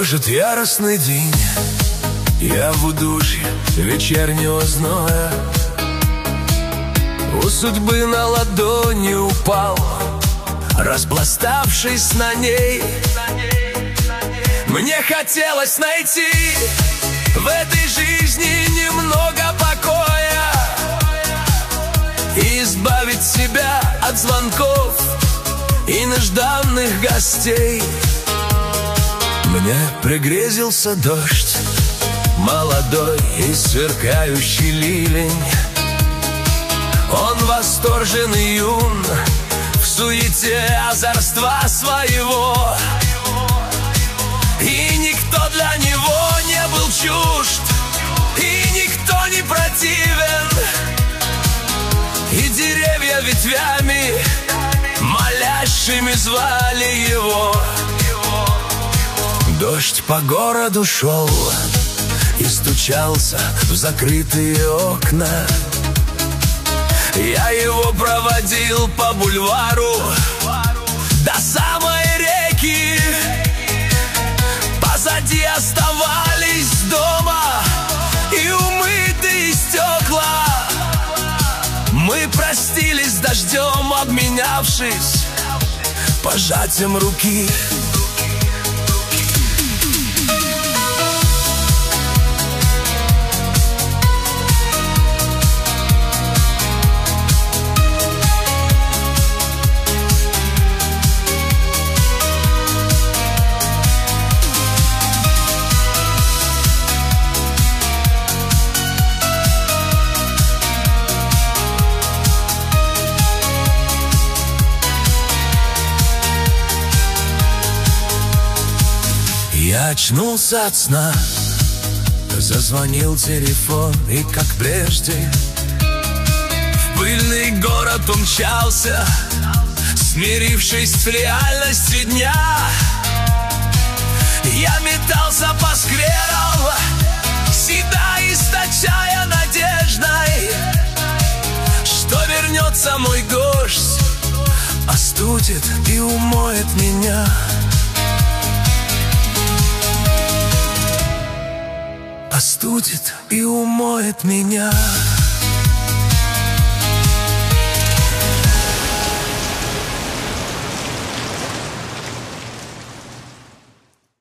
тревожит яростный день. Я в удушье вечернего зноя, у судьбы на ладони упал, распластавшись на ней. Мне хотелось найти в этой жизни немного покоя и избавить себя от звонков и нежданных гостей. Мне пригрезился дождь, молодой и сверкающий ливень. Он восторжен и юн в суете озорства своего, и никто для него не был чужд, и никто не противен, и деревья ветвями молящими звали его. Дождь по городу шел и стучался в закрытые окна. Я его проводил по бульвару до самой реки. Позади оставались дома и умытые стекла. Мы простились с дождем, обменявшись пожатием руки. Я очнулся от сна, зазвонил телефон, и как прежде в пыльный город умчался, смирившись с реальностью дня. Я метался по скверам, всегда источая надеждой, что вернется мой дождь, остудит и умоет меня. Остудит и умоет меня.